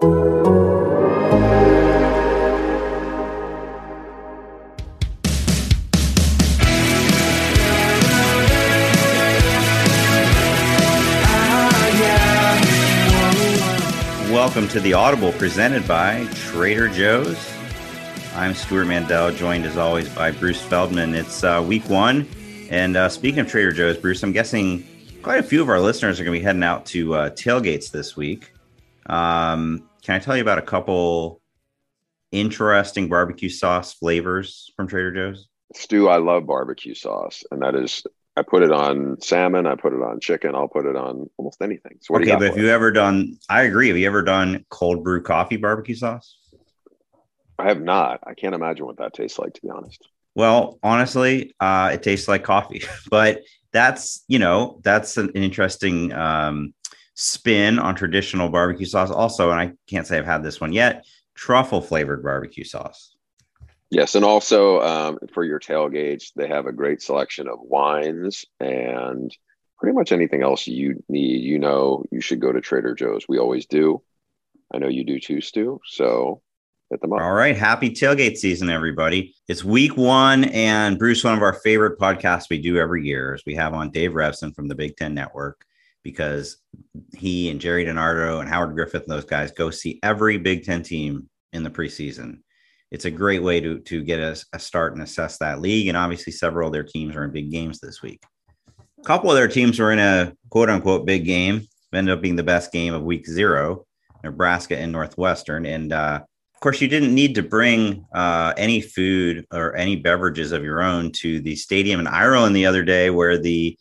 Welcome to the Audible presented by Trader Joe's. I'm Stuart Mandel, joined as always by Bruce Feldman. It's week one, and speaking of Trader Joe's, Bruce, I'm guessing quite a few of our listeners are going to be heading out to tailgates this week. Can I tell you about a couple interesting barbecue sauce flavors from Trader Joe's? Stu, I love barbecue sauce, and that is, I put it on salmon, I put it on chicken, I'll put it on almost anything. So what do you got? But have you ever done, I agree, have you ever done cold brew coffee barbecue sauce? I have not. I can't imagine what that tastes like, to be honest. Well, honestly, it tastes like coffee, but that's an interesting spin on traditional barbecue sauce. Also, and I can't say I've had this one yet, truffle flavored barbecue sauce. Yes, and also for your tailgates, they have a great selection of wines and pretty much anything else you need. You know, you should go to Trader Joe's. We always do. I know you do too, Stu. So hit them up. All right. Happy tailgate season, everybody. It's week one, and Bruce, one of our favorite podcasts we do every year is we have on Dave Revson from the Big Ten Network, because he and Jerry DiNardo and Howard Griffith and those guys go see every Big Ten team in the preseason. It's a great way to get a start and assess that league. And obviously several of their teams are in big games this week. A couple of their teams were in a quote unquote big game, ended up being the best game of week 0, Nebraska and Northwestern. And of course, you didn't need to bring any food or any beverages of your own to the stadium in Ireland the other day, where the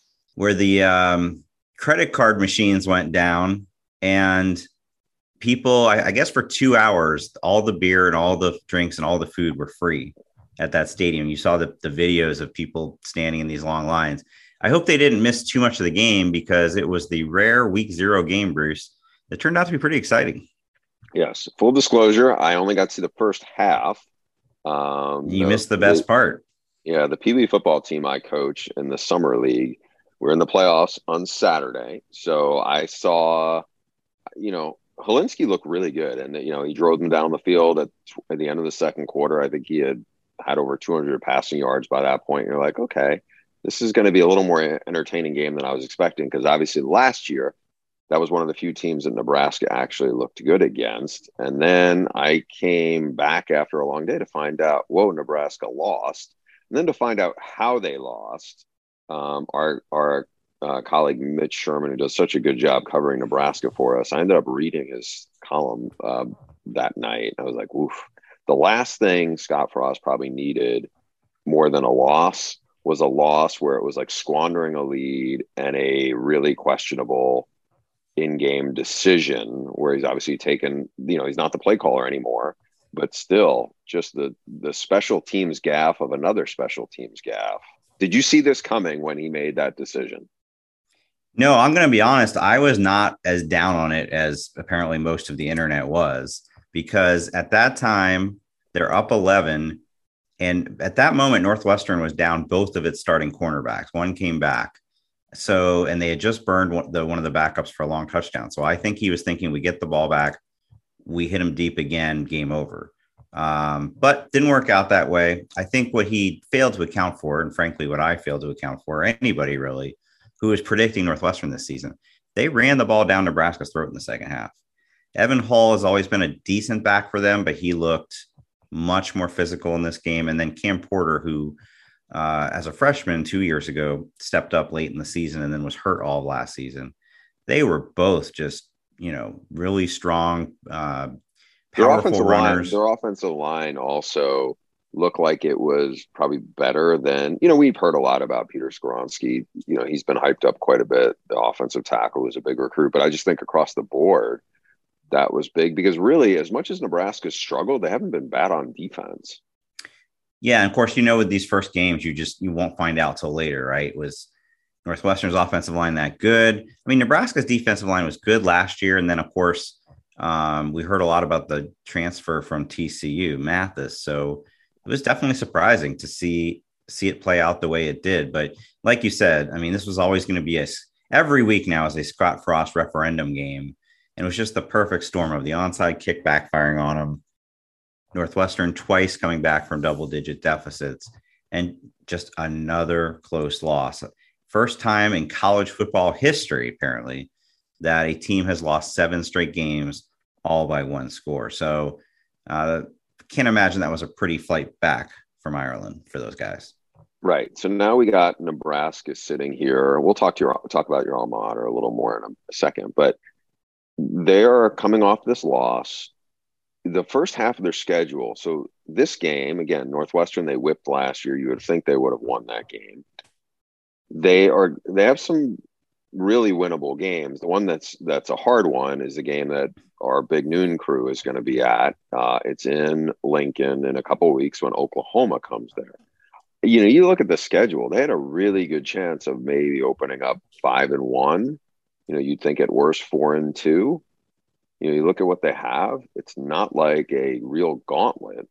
credit card machines went down, and people, I guess for 2 hours, all the beer and all the drinks and all the food were free at that stadium. You saw the videos of people standing in these long lines. I hope they didn't miss too much of the game, because it was the rare week 0 game, Bruce, that turned out to be pretty exciting. Yes. Full disclosure, I only got to see the first half. You missed the best part. Yeah. The Pee Wee football team I coach in the summer league, we're in the playoffs on Saturday. So I saw, Helinski looked really good, and he drove them down the field at the end of the second quarter. I think he had over 200 passing yards by that point. You're like, okay, this is going to be a little more entertaining game than I was expecting, because obviously last year that was one of the few teams that Nebraska actually looked good against. And then I came back after a long day to find out, whoa, Nebraska lost, and then to find out how they lost. Our colleague Mitch Sherman, who does such a good job covering Nebraska for us, I ended up reading his column that night. I was like, oof. The last thing Scott Frost probably needed more than a loss was a loss where it was like squandering a lead and a really questionable in-game decision, where he's obviously taken, he's not the play caller anymore, but still just the special teams gaffe of another special teams gaffe. Did you see this coming when he made that decision? No, I'm going to be honest. I was not as down on it as apparently most of the internet was, because at that time they're up 11. And at that moment, Northwestern was down both of its starting cornerbacks. One came back. And they had just burned one of the backups for a long touchdown. So I think he was thinking, we get the ball back, we hit him deep again, game over. But didn't work out that way. I think what he failed to account for, and frankly, what I failed to account for, anybody really who was predicting Northwestern this season, they ran the ball down Nebraska's throat in the second half. Evan Hall has always been a decent back for them, but he looked much more physical in this game. And then Cam Porter, who as a freshman 2 years ago stepped up late in the season and then was hurt all of last season. They were both just, really strong, powerful runners. Their offensive line also looked like it was probably better than, we've heard a lot about Peter Skoronski. He's been hyped up quite a bit. The offensive tackle was a big recruit, but I just think across the board, that was big, because really, as much as Nebraska struggled, they haven't been bad on defense. Yeah. And of course, with these first games, you won't find out till later, right? Was Northwestern's offensive line that good? I mean, Nebraska's defensive line was good last year. And then of course, we heard a lot about the transfer from TCU, Mathis. So it was definitely surprising to see it play out the way it did. But like you said, I mean, this was always going to be every week now is a Scott Frost referendum game. And it was just the perfect storm of the onside kick backfiring on them, Northwestern twice coming back from double-digit deficits, and just another close loss. First time in college football history, apparently, that a team has lost 7 straight games all by 1 score. So can't imagine that was a pretty flight back from Ireland for those guys. Right. So now we got Nebraska sitting here. We'll talk about your alma mater a little more in a second, but they are coming off this loss. The first half of their schedule. So this game, again, Northwestern, they whipped last year. You would think they would have won that game. They have some really winnable games. The one that's a hard one is the game that our big noon crew is going to be at. It's in Lincoln in a couple of weeks when Oklahoma comes there. You look at the schedule, they had a really good chance of maybe opening up 5-1. You'd think at worst 4-2. You look at what they have, it's not like a real gauntlet.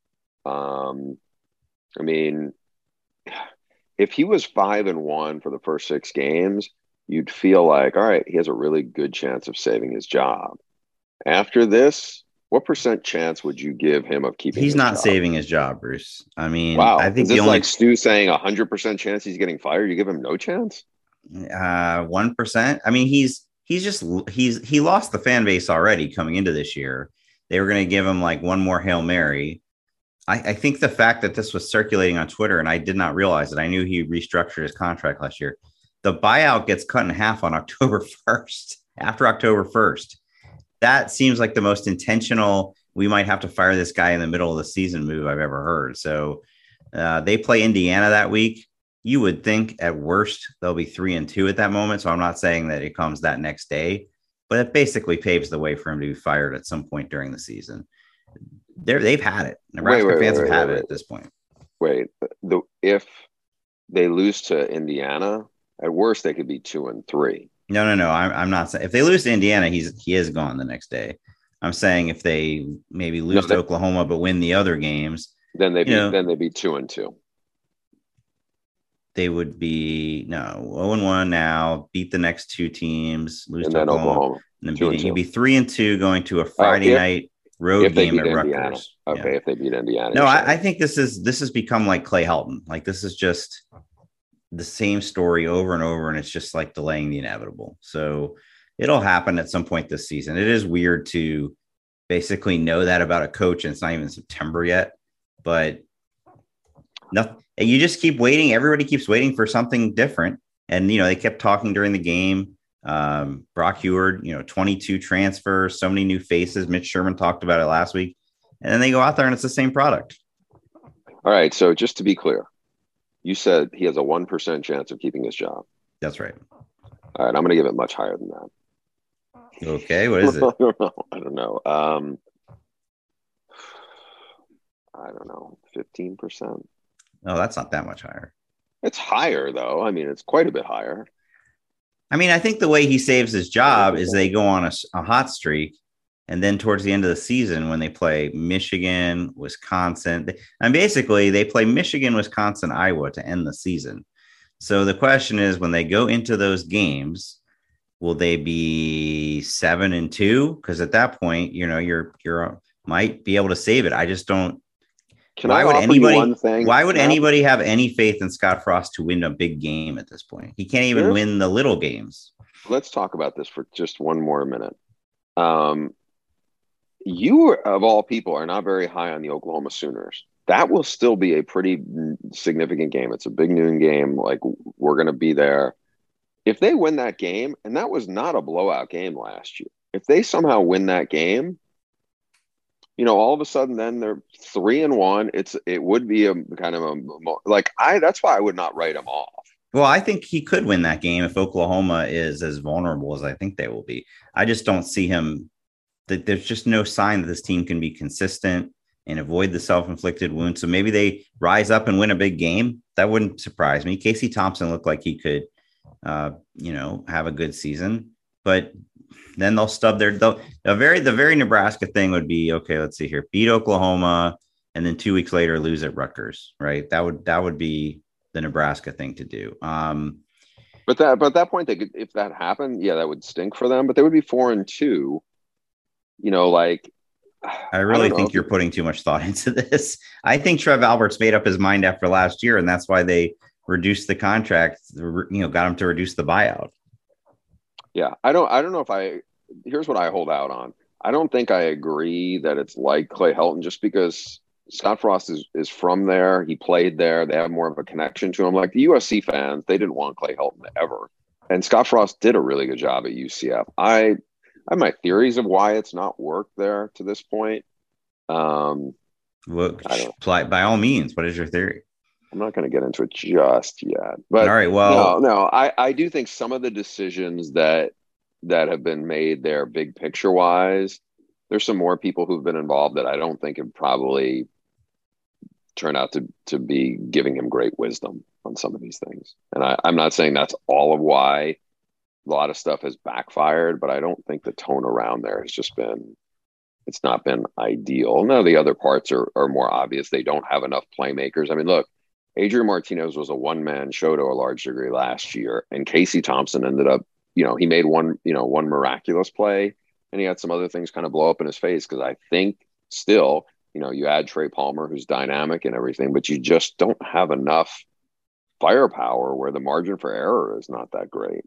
I mean, if he was 5-1 for the first 6 games, you'd feel like, all right, he has a really good chance of saving his job. After this, what % chance would you give him of keeping He's his not job? saving his job, Bruce. I mean, wow. I think is this like Stu saying 100% chance he's getting fired? You give him no chance? 1%. I mean, he lost the fan base already coming into this year. They were going to give him like one more Hail Mary. I think the fact that this was circulating on Twitter, and I did not realize it. I knew he restructured his contract last year. The buyout gets cut in half on October 1st, after October 1st. That seems like the most intentional, we might have to fire this guy in the middle of the season move I've ever heard. So they play Indiana that week. You would think at worst they'll be 3-2 at that moment. So I'm not saying that it comes that next day, but it basically paves the way for him to be fired at some point during the season. They've had it. Nebraska fans have had it at this point. Wait, if they lose to Indiana, at worst they could be 2-3. No. I'm not saying if they lose to Indiana, he is gone the next day. I'm saying if they maybe lose to Oklahoma but win the other games, then they'd be 2-2. They would be 0-1 now, beat the next 2 teams, lose to Oklahoma, and then you'd be 3-2 going to a Friday night road game at Rutgers. Okay, if they beat Indiana. No, I think this has become like Clay Helton. Like this is just the same story over and over, and it's just like delaying the inevitable. So it'll happen at some point this season. It is weird to basically know that about a coach, and it's not even September yet, but nothing. You just keep waiting. Everybody keeps waiting for something different. And, they kept talking during the game. Brock Huard, 22 transfers, so many new faces. Mitch Sherman talked about it last week. And then they go out there and it's the same product. All right. So just to be clear, you said he has a 1% chance of keeping his job. That's right. All right. I'm going to give it much higher than that. Okay. What is it? I don't know. I don't know. 15%. Oh, that's not that much higher. It's higher, though. I mean, it's quite a bit higher. I mean, I think the way he saves his job is they go on a hot streak, and then towards the end of the season when they play Michigan, Wisconsin, and basically they play Michigan, Wisconsin, Iowa to end the season. So the question is, when they go into those games, will they be 7-2? Because at that point, you're might be able to save it. I just don't. Why would anybody have any faith in Scott Frost to win a big game at this point? He can't even win the little games. Let's talk about this for just one more minute. You, of all people, are not very high on the Oklahoma Sooners. That will still be a pretty significant game. It's a big noon game. Like, we're going to be there. If they win that game, and that was not a blowout game last year, if they somehow win that game, all of a sudden, then they're 3-1. It would be a kind of that's why I would not write them off. Well, I think he could win that game if Oklahoma is as vulnerable as I think they will be. I just don't see him. There's just no sign that this team can be consistent and avoid the self-inflicted wound. So maybe they rise up and win a big game. That wouldn't surprise me. Casey Thompson looked like he could, have a good season, but then they'll stub the very Nebraska thing would be, okay, let's see here, beat Oklahoma and then 2 weeks later lose at Rutgers, right? That would be the Nebraska thing to do. But at that point, they could, if that happened, yeah, that would stink for them. But they would be 4-2. Like I I really don't know think if you're putting too much thought into this. I think Trev Alberts made up his mind after last year, and that's why they reduced the contract. Got him to reduce the buyout. Yeah, I don't know if I. Here's what I hold out on. I don't think I agree that it's like Clay Helton just because Scott Frost is from there. He played there. They have more of a connection to him. Like the USC fans, they didn't want Clay Helton ever, and Scott Frost did a really good job at UCF. I have my theories of why it's not worked there to this point. Well, by all means, what is your theory? I'm not going to get into it just yet, but all right. Well, no, I do think some of the decisions that have been made there, big picture wise, there's some more people who've been involved that I don't think have probably turned out to be giving him great wisdom on some of these things. And I'm not saying that's all of why a lot of stuff has backfired, but I don't think the tone around there has just been. It's not been ideal. None of the other parts are more obvious. They don't have enough playmakers. I mean, look. Adrian Martinez was a one-man show to a large degree last year, and Casey Thompson ended up, he made one miraculous play, and he had some other things kind of blow up in his face because I think still, you add Trey Palmer, who's dynamic and everything, but you just don't have enough firepower where the margin for error is not that great.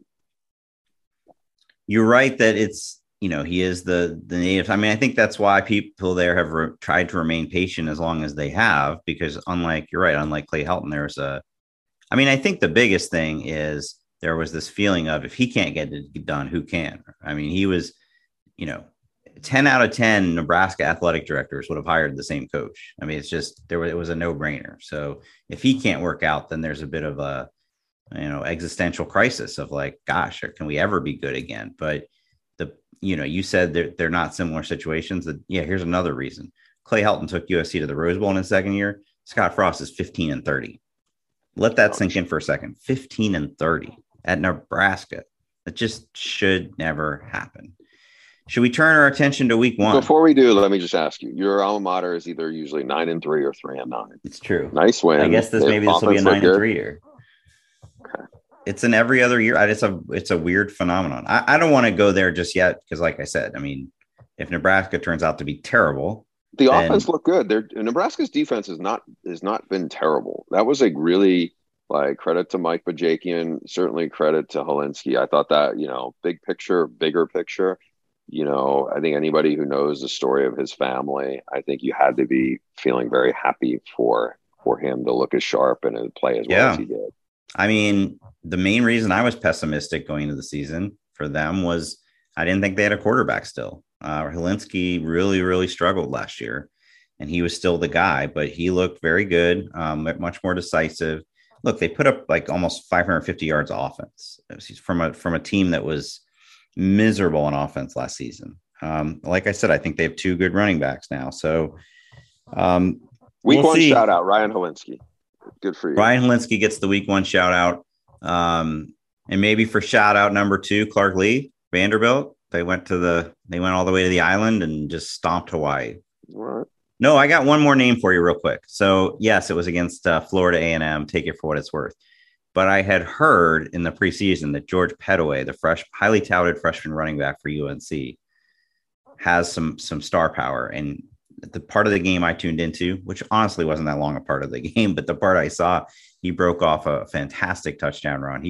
You're right that it's, he is the native. I mean, I think that's why people there have tried to remain patient as long as they have, because unlike Clay Helton, I think the biggest thing is there was this feeling of if he can't get it done, who can? I mean, he was, 10 out of 10 Nebraska athletic directors would have hired the same coach. I mean, it's just, it was a no brainer. So if he can't work out, then there's a bit of a, existential crisis of like, gosh, can we ever be good again? But you said they're not similar situations. Here's another reason. Clay Helton took USC to the Rose Bowl in his second year. Scott Frost is 15-30. Let that sink in for a second. 15-30 at Nebraska. That just should never happen. Should we turn our attention to week one? Before we do, let me just ask you. Your alma mater is either usually 9-3 or 3-9. It's true. Nice win. I guess this will be a 9-3 year. Okay. It's an every other year. It's a weird phenomenon. I don't want to go there just yet because, like I said, I mean, if Nebraska turns out to be terrible, the offense looked good. Nebraska's defense has not been terrible. That was a really credit to Mike Bajakian. Certainly credit to Hilinski. I thought that bigger picture. I think anybody who knows the story of his family, I think you had to be feeling very happy for him to look as sharp and play as well as he did. I mean, the main reason I was pessimistic going into the season for them was I didn't think they had a quarterback still. Hilinski really, really struggled last year, and he was still the guy, but he looked very good, much more decisive. Look, they put up almost 550 yards of offense from a team that was miserable on offense last season. Like I said, I think they have two good running backs now. So week one shout out, Ryan Hilinski. Good for you. Ryan Hilinski gets the week one shout out. And maybe for shout out number 2, Clark Lee, Vanderbilt. They went all the way to the island and just stomped Hawaii. All right. No, I got one more name for you real quick. So yes, it was against Florida A&M. Take it for what it's worth. But I had heard in the preseason that George Pettaway, the highly touted freshman running back for UNC, has some star power. And the part of the game I tuned into, which honestly wasn't that long a part of the game, but the part I saw, he broke off a fantastic touchdown run.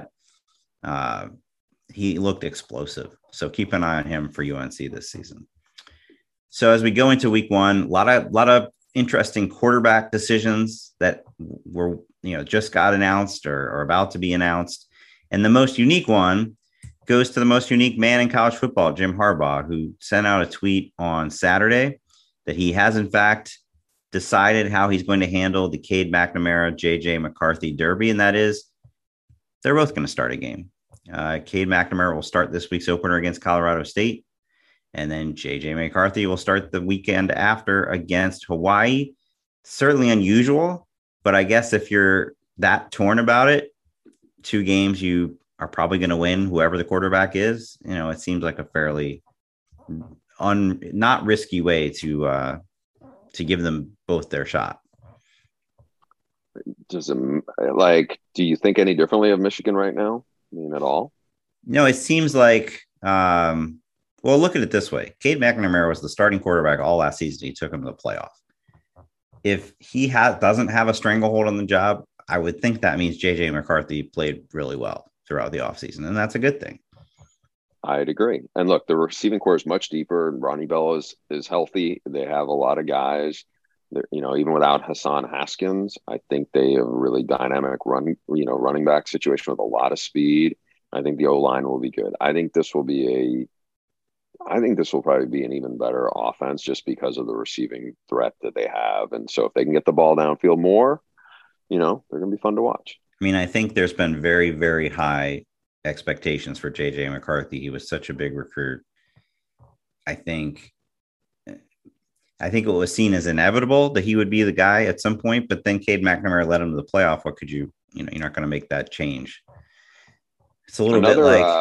He looked explosive. So keep an eye on him for UNC this season. So as we go into week one, a lot of interesting quarterback decisions that were, just got announced or are about to be announced. And the most unique one goes to the most unique man in college football, Jim Harbaugh, who sent out a tweet on Saturday that he has, in fact, decided how he's going to handle the Cade McNamara, J.J. McCarthy derby, and that is they're both going to start a game. Cade McNamara will start this week's opener against Colorado State, and then J.J. McCarthy will start the weekend after against Hawaii. Certainly unusual, but I guess if you're that torn about it, 2 games you are probably going to win, whoever the quarterback is. It seems like a fairly not risky way to give them both their shot. Do you think any differently of Michigan right now? I mean, at all. It seems like, well, look at it this way. Cade McNamara was the starting quarterback all last season. He took him to the playoff. If he doesn't have a stranglehold on the job, I would think that means JJ McCarthy played really well throughout the offseason, and that's a good thing. I'd agree. And look, the receiving core is much deeper, and Ronnie Bell is healthy. They have a lot of guys. Even without Hassan Haskins, I think they have a really dynamic running back situation with a lot of speed. I think the O line will be good. I think this will probably be an even better offense just because of the receiving threat that they have. And so if they can get the ball downfield more, they're going to be fun to watch. I mean, I think there's been very, very high expectations for JJ McCarthy. He was such a big recruit. I think it was seen as inevitable that he would be the guy at some point, but then Cade McNamara led him to the playoff. What could you're not going to make that change. It's a little bit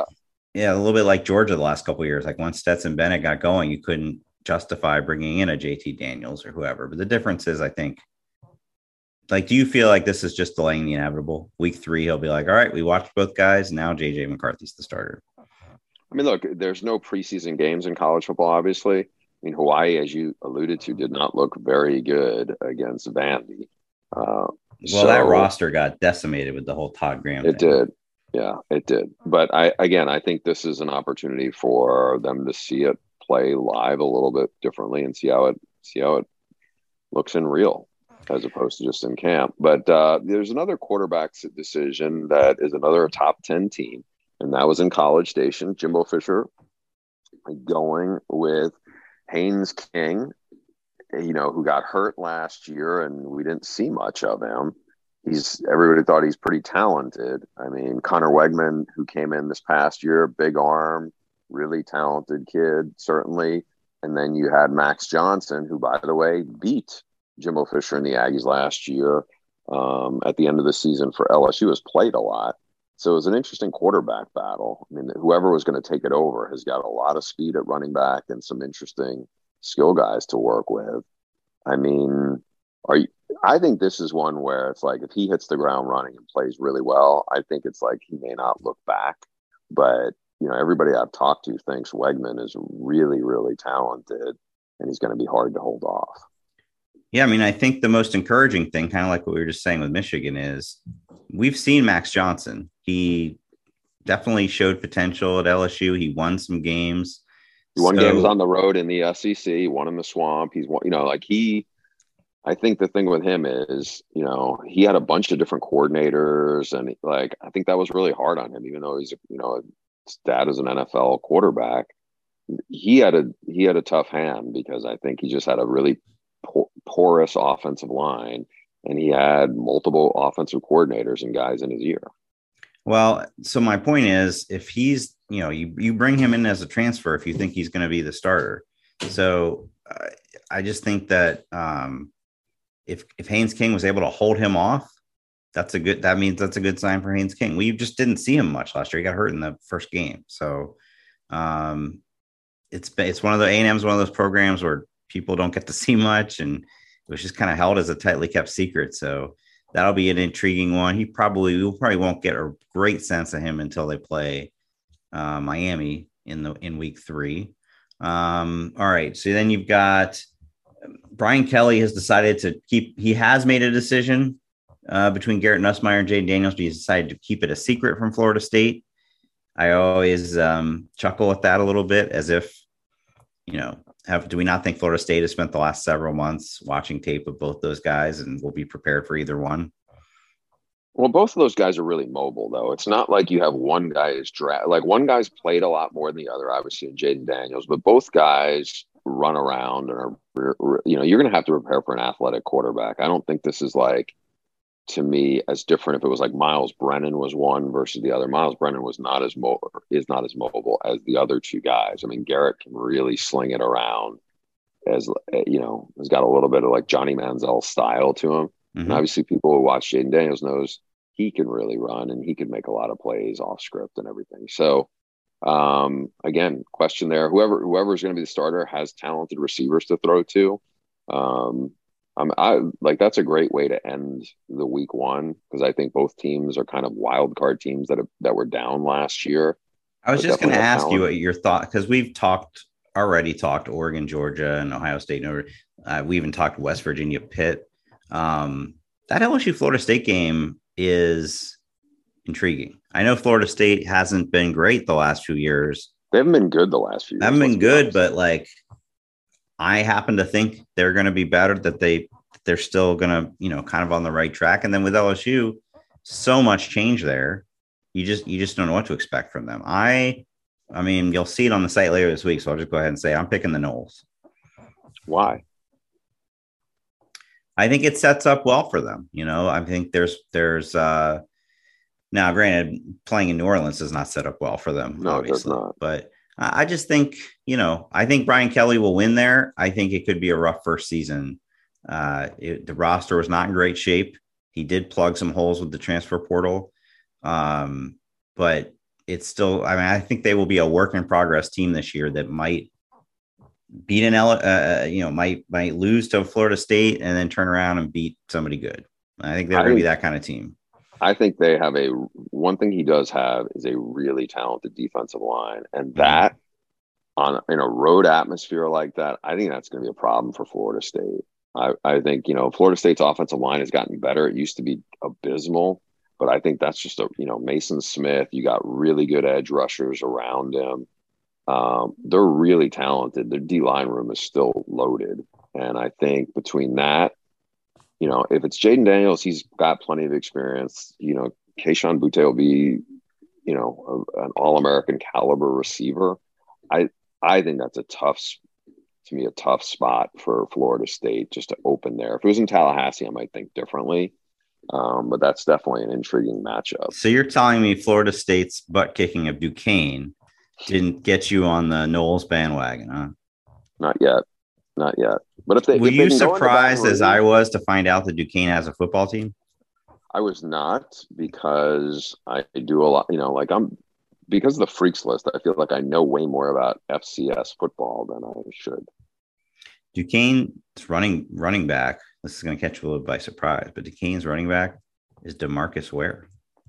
like Georgia the last couple of years. Like once Stetson Bennett got going, you couldn't justify bringing in a JT Daniels or whoever. But the difference is, I think, like, do you feel like this is just delaying the inevitable? Week 3, he'll be like, all right, we watched both guys. Now JJ McCarthy's the starter. I mean, look, there's no preseason games in college football, obviously. I mean, Hawaii, as you alluded to, did not look very good against Vandy. That roster got decimated with the whole Todd Graham thing. It did. Yeah, it did. But I think this is an opportunity for them to see it play live a little bit differently and see how it looks in real as opposed to just in camp. But there's another quarterback decision that is another top 10 team, and that was in College Station. Jimbo Fisher going with Haynes King, who got hurt last year, and we didn't see much of him. Everybody thought he's pretty talented. I mean, Connor Wegman, who came in this past year, big arm, really talented kid, certainly. And then you had Max Johnson, who, by the way, beat Jimbo Fisher and the Aggies last year at the end of the season for LSU, has played a lot. So it was an interesting quarterback battle. I mean, whoever was going to take it over has got a lot of speed at running back and some interesting skill guys to work with. I mean, I think this is one where it's like if he hits the ground running and plays really well, I think it's like he may not look back. But, everybody I've talked to thinks Wegman is really, really talented, and he's going to be hard to hold off. Yeah, I mean, I think the most encouraging thing, kind of like what we were just saying with Michigan, is we've seen Max Johnson. He definitely showed potential at LSU. He won some games. He won games on the road in the SEC. He won in the Swamp. He's won, I think the thing with him is, he had a bunch of different coordinators, and I think that was really hard on him, even though he's, his dad is an NFL quarterback. He had a tough hand because I think he just had a really porous offensive line, and he had multiple offensive coordinators and guys in his ear. Well, so my point is, if he's, you bring him in as a transfer if you think he's going to be the starter. So I just think that if Haynes King was able to hold him off, that means that's a good sign for Haynes King. We just didn't see him much last year. He got hurt in the first game. So it's one of the A&M's one of those programs where people don't get to see much, and it was just kind of held as a tightly kept secret. So that'll be an intriguing one. We probably won't get a great sense of him until they play Miami in week 3. All right. So then you've got Brian Kelly has decided to he has made a decision between Garrett Nussmeier and Jayden Daniels, but he's decided to keep it a secret from Florida State. I always chuckle at that a little bit, as if, do we not think Florida State has spent the last several months watching tape of both those guys and will be prepared for either one? Well, both of those guys are really mobile, though. It's not like you have one guy one guy's played a lot more than the other, obviously, in Jayden Daniels, but both guys run around and are, you're going to have to prepare for an athletic quarterback. I don't think this is to me, as different if it was like Miles Brennan was one versus the other. Miles Brennan is not as mobile as the other two guys. I mean, Garrett can really sling it around, has got a little bit of like Johnny Manziel style to him. Mm-hmm. And obviously people who watch Jayden Daniels knows he can really run and he can make a lot of plays off script and everything. So again, question there, whoever's going to be the starter has talented receivers to throw to. I like that's a great way to end the week one because I think both teams are kind of wild card teams that were down last year, I was but just going definitely to have ask you talent. what your thought, because we've already talked Oregon, Georgia, and Ohio State. We even talked West Virginia, Pitt. That LSU Florida State game is intriguing. I know Florida State hasn't been great the last few years. They haven't been good the last few They years. haven't Let's been be good, honest. but like I happen to think they're going to be better. They're still going to kind of on the right track. And then with LSU, so much change there. You just don't know what to expect from them. I mean, you'll see it on the site later this week. So I'll just go ahead and say I'm picking the Noles. Why? I think it sets up well for them. I think there's now granted playing in New Orleans does not set up well for them, No, it does obviously, not. but I just think, I think Brian Kelly will win there. I think it could be a rough first season. The roster was not in great shape. He did plug some holes with the transfer portal. But it's still, I mean, I think they will be a work in progress team this year that might beat might lose to Florida State and then turn around and beat somebody good. I think they're I going to be think that kind of team. I think they have one thing he does have is a really talented defensive line, and Mm-hmm. that on in a road atmosphere like that, I think that's going to be a problem for Florida State. I think Florida State's offensive line has gotten better. It used to be abysmal, but I think that's just Mason Smith. You got really good edge rushers around him. They're really talented. Their D line room is still loaded, and I think between that, if it's Jaden Daniels, he's got plenty of experience. Kayshon Boutte will be, an All American caliber receiver. I I think that's to me a tough spot for Florida State just to open there. If it was in Tallahassee, I might think differently. But that's definitely an intriguing matchup. So you're telling me Florida State's butt kicking of Duquesne didn't get you on the Knowles bandwagon, huh? Not yet, not yet. But Were if they you can go into Baton surprised as I Rouge, was to find out that Duquesne has a football team? I was not because I do a lot. Because of the freaks list. I feel like I know way more about FCS football than I should. Duquesne's running back. This is going to catch you a little by surprise, but Duquesne's running back is DeMarcus Ware.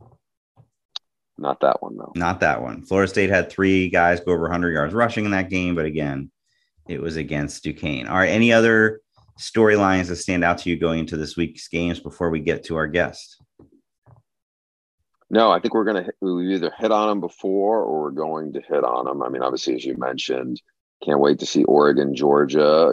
Not that one though. Not that one. Florida State had 3 guys go over 100 yards rushing in that game, but again, it was against Duquesne. All right, any other storylines that stand out to you going into this week's games before we get to our guest? No, I think we either hit on them before or we're going to hit on them. I mean, obviously, as you mentioned, can't wait to see Oregon, Georgia.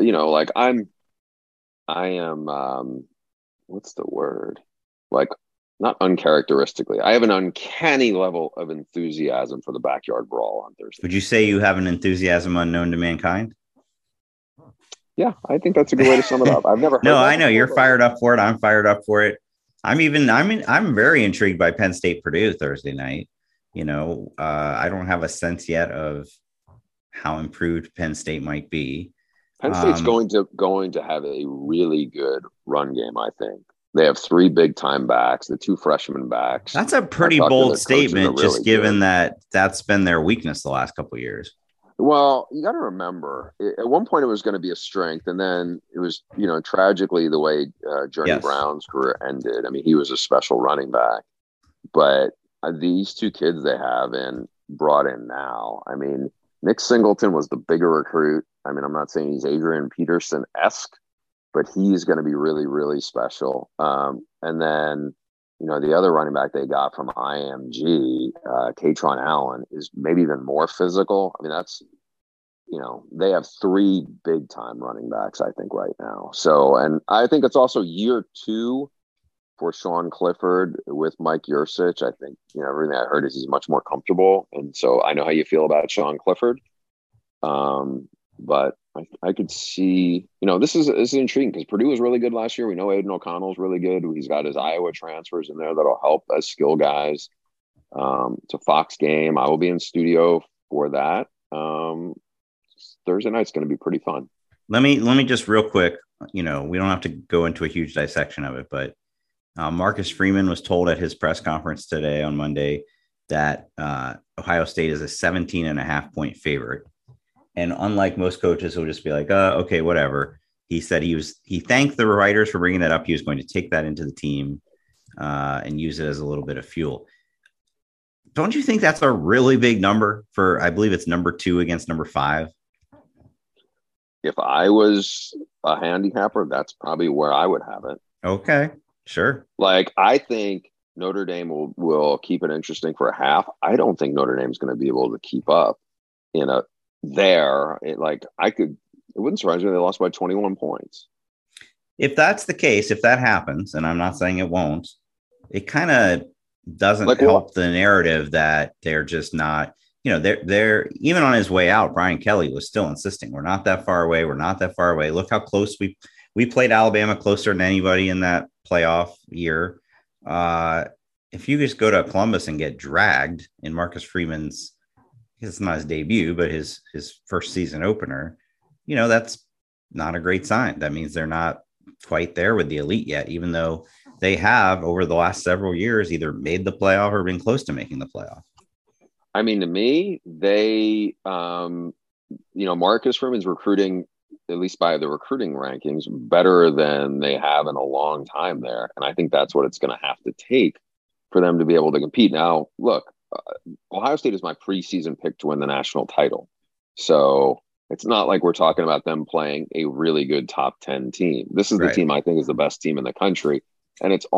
I am, what's the word? Like, not uncharacteristically. I have an uncanny level of enthusiasm for the backyard brawl on Thursday. Would you say you have an enthusiasm unknown to mankind? Yeah, I think that's a good way to sum it up. I've never heard No, that I know before, you're but fired up for it. I'm fired up for it. I'm very intrigued by Penn State Purdue Thursday night. I don't have a sense yet of how improved Penn State might be. Penn State's going to have a really good run game, I think. They have 3 big time backs, the 2 freshman backs. That's a I pretty talked to bold their coaches, are statement, just really given good. that that's been their weakness the last couple of years. Well, you got to remember, at one point it was going to be a strength, and then it was, tragically the way Journey Yes. Brown's career ended. I mean, he was a special running back, but these 2 kids they have and brought in now. I mean, Nick Singleton was the bigger recruit. I mean, I'm not saying he's Adrian Peterson-esque, but he's going to be really, really special. And then, the other running back they got from IMG, Katron Allen, is maybe even more physical. I mean, they have 3 big time running backs, I think, right now. So, and I think it's also year 2 for Sean Clifford with Mike Yurcich. I think, everything I heard is he's much more comfortable. And so I know how you feel about Sean Clifford. But I could see, this is intriguing because Purdue was really good last year. We know Aiden O'Connell's really good. He's got his Iowa transfers in there that'll help as skill guys. It's a Fox game. I will be in studio for that. Thursday night's going to be pretty fun. Let me just real quick, we don't have to go into a huge dissection of it, but Marcus Freeman was told at his press conference today on Monday that Ohio State is a 17.5 point favorite. And unlike most coaches who'll just be like, okay, whatever. he said he thanked the writers for bringing that up. He was going to take that into the team and use it as a little bit of fuel. Don't you think that's a really big number for, I believe it's number 2 against number 5? If I was a handicapper, that's probably where I would have it. Okay, sure. Like, I think Notre Dame will keep it interesting for a half. I don't think Notre Dame's going to be able to keep up it wouldn't surprise me if they lost by 21 points. If that's the case, if that happens, and I'm not saying it won't, it kind of doesn't help the narrative that they're just not, they're even on his way out. Brian Kelly was still insisting, we're not that far away. We're not that far away. Look how close we played Alabama closer than anybody in that playoff year. If you just go to Columbus and get dragged in Marcus Freeman's, it's not his debut, but his first season opener, that's not a great sign. That means they're not quite there with the elite yet, even though they have over the last several years either made the playoff or been close to making the playoff. I mean, to me, they, Marcus Freeman's recruiting, at least by the recruiting rankings, better than they have in a long time there. And I think that's what it's going to have to take for them to be able to compete. Now, look, Ohio State is my preseason pick to win the national title. So it's not like we're talking about them playing a really good top 10 team. This is the team I think is the best team in the country. And it's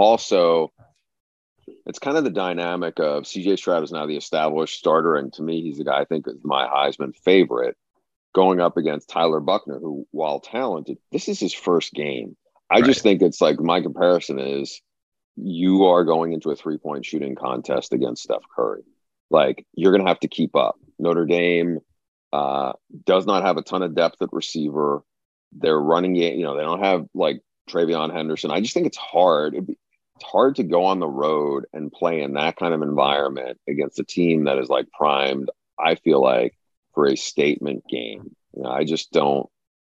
kind of the dynamic of CJ Stroud is now the established starter. And to me, he's the guy I think is my Heisman favorite, going up against Tyler Buchner, who, while talented, this is his first game. I just think it's like, my comparison is, you are going into a 3-point shooting contest against Steph Curry. Like, you're going to have to keep up. Notre Dame does not have a ton of depth at receiver. They're running game, they don't have like Travion Henderson. I just think it's hard. It's hard to go on the road and play in that kind of environment against a team that is like primed, I feel like, for a statement game. I just don't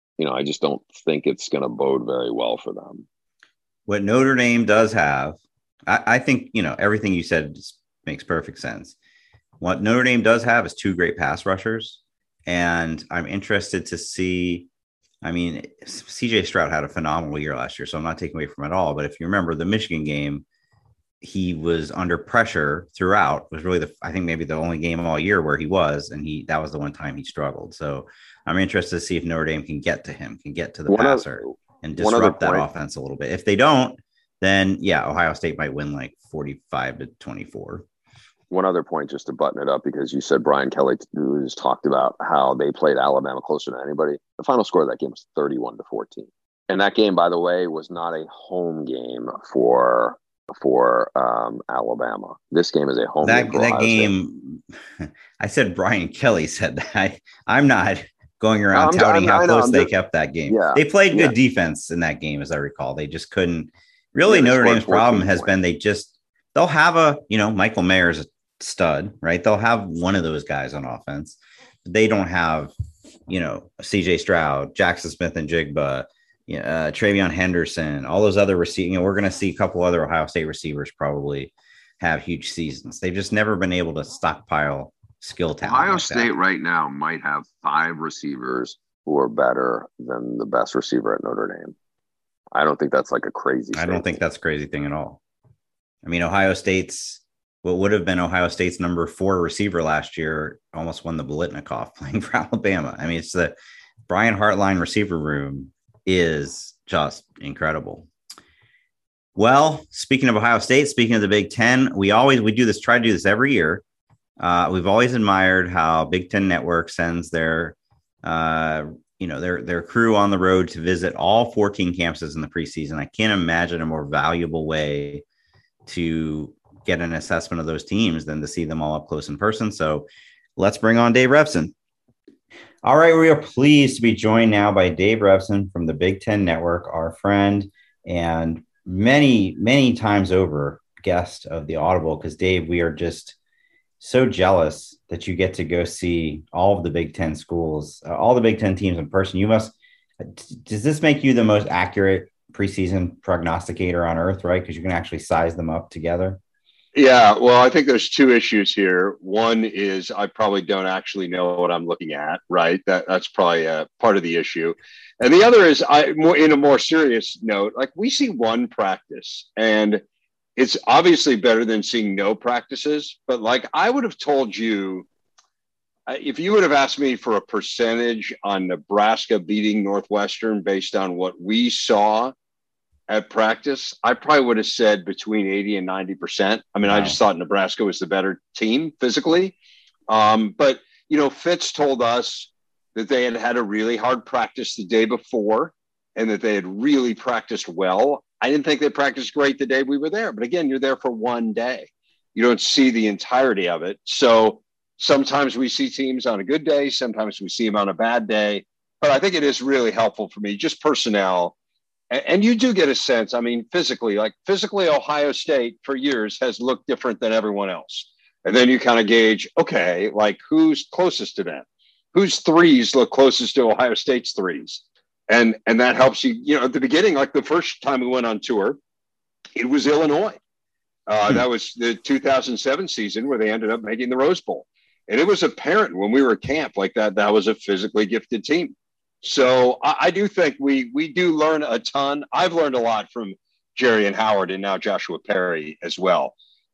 think it's going to bode very well for them. What Notre Dame does have, I think, everything you said makes perfect sense. What Notre Dame does have is 2 great pass rushers. And I'm interested to see, CJ Stroud had a phenomenal year last year, so I'm not taking away from it at all. But if you remember the Michigan game, he was under pressure throughout. It was really I think maybe the only game all year where he was, and that was the one time he struggled. So I'm interested to see if Notre Dame can get to him, can get to the passer and disrupt that offense a little bit. If they don't, then Ohio State might win like 45-24. One other point, just to button it up, because you said Brian Kelly just talked about how they played Alabama closer than anybody. The final score of that game was 31-14. And that game, by the way, was not a home game for Alabama. This game is a home game for Ohio game. State. I said Brian Kelly said that. I'm not going around touting how close they kept that game. Yeah, they played good defense in that game, as I recall. They just couldn't. Really, Notre Dame's problem has been they'll have Michael Mayer's a stud, right? They'll have one of those guys on offense. They don't have, CJ Stroud, Jackson Smith and Jigba, Travion Henderson, all those other receivers. We're going to see a couple other Ohio State receivers probably have huge seasons. They've just never been able to stockpile skill talent. Ohio State right now might have 5 receivers who are better than the best receiver at Notre Dame. I don't think that's like a crazy statement. I don't think that's a crazy thing at all. What would have been Ohio State's number 4 receiver last year almost won the Biletnikoff playing for Alabama. It's the Brian Hartline receiver room is just incredible. Well, speaking of Ohio State, speaking of the Big Ten, we try to do this every year. We've always admired how Big Ten Network sends their crew on the road to visit all 14 campuses in the preseason. I can't imagine a more valuable way to get an assessment of those teams than to see them all up close in person. So let's bring on Dave Revsine. All right, we are pleased to be joined now by Dave Revsine from the Big Ten Network, our friend and many, many times over guest of the Audible. Because Dave, we are just so jealous that you get to go see all of the Big Ten schools, all the Big Ten teams in person. Does this make you the most accurate preseason prognosticator on earth, right? Because you can actually size them up together. Yeah, well, I think there's 2 issues here. One is I probably don't actually know what I'm looking at, right? That's probably a part of the issue. And the other is, in a more serious note, like we see one practice, and it's obviously better than seeing no practices. But like I would have told you, if you would have asked me for a percentage on Nebraska beating Northwestern based on what we saw at practice, I probably would have said between 80 and 90%. I mean, wow. I just thought Nebraska was the better team physically. But, Fitz told us that they had a really hard practice the day before and that they had really practiced well. I didn't think they practiced great the day we were there. But again, you're there for one day. You don't see the entirety of it. So sometimes we see teams on a good day. Sometimes we see them on a bad day. But I think it is really helpful for me, just personnel. And you do get a sense, I mean, physically, Ohio State for years has looked different than everyone else. And then you kind of gauge, okay, like who's closest to them? Whose threes look closest to Ohio State's threes? And that helps you, at the beginning, like the first time we went on tour, it was Illinois. That was the 2007 season where they ended up making the Rose Bowl. And it was apparent when we were at camp like that was a physically gifted team. So I do think we do learn a ton. I've learned a lot from Jerry and Howard and now Joshua Perry as well.